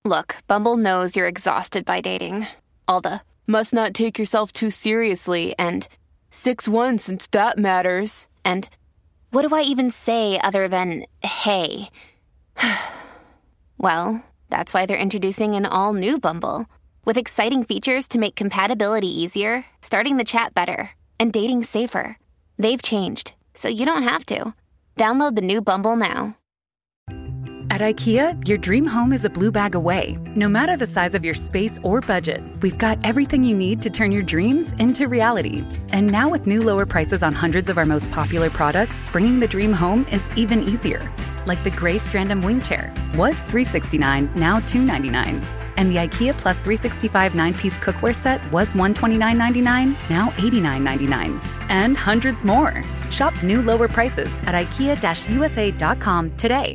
Look, Bumble knows you're exhausted by dating. All the must not take yourself too seriously and 6'1" since that matters. And what do I even say other than, hey? Well, that's why they're introducing an all-new Bumble with exciting features to make compatibility easier, starting the chat better, and dating safer. They've changed, so you don't have to. Download the new Bumble now. At IKEA, your dream home is a blue bag away. No matter the size of your space or budget, we've got everything you need to turn your dreams into reality. And now with new lower prices on hundreds of our most popular products, bringing the dream home is even easier. Like the gray Strandom wing chair. Was $369, now $299. And the IKEA Plus 365 9-piece cookware set was $129.99, now $89.99. And hundreds more. Shop new lower prices at IKEA-USA.com today.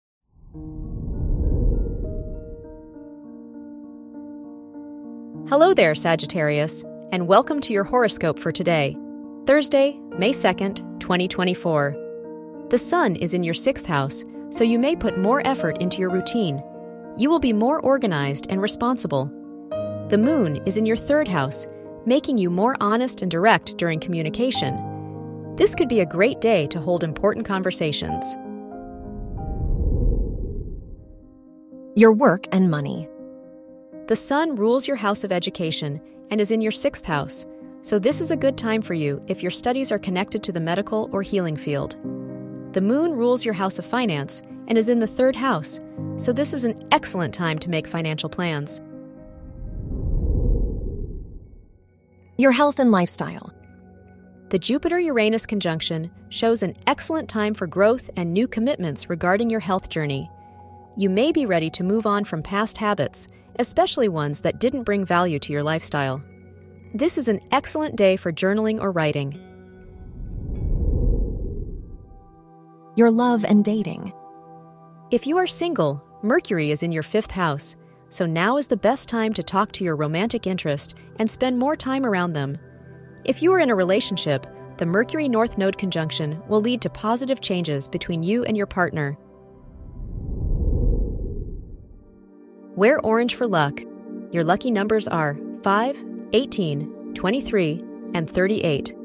Hello there, Sagittarius, and welcome to your horoscope for today, Thursday, May 2nd, 2024. The sun is in your 6th house, so you may put more effort into your routine. You will be more organized and responsible. The moon is in your 3rd house, making you more honest and direct during communication. This could be a great day to hold important conversations. Your work and money. The sun rules your house of education and is in your 6th house, so this is a good time for you if your studies are connected to the medical or healing field. The moon rules your house of finance and is in the 3rd house, so this is an excellent time to make financial plans. Your health and lifestyle. The Jupiter-Uranus conjunction shows an excellent time for growth and new commitments regarding your health journey. You may be ready to move on from past habits, especially ones that didn't bring value to your lifestyle. This is an excellent day for journaling or writing. Your love and dating. If you are single, Mercury is in your 5th house, so now is the best time to talk to your romantic interest and spend more time around them. If you are in a relationship, the Mercury North Node conjunction will lead to positive changes between you and your partner. Wear orange for luck. Your lucky numbers are 5, 18, 23, and 38.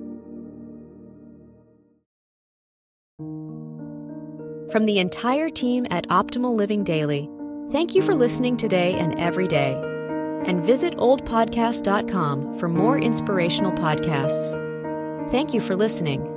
From the entire team at Optimal Living Daily, thank you for listening today and every day. And visit oldpodcast.com for more inspirational podcasts. Thank you for listening.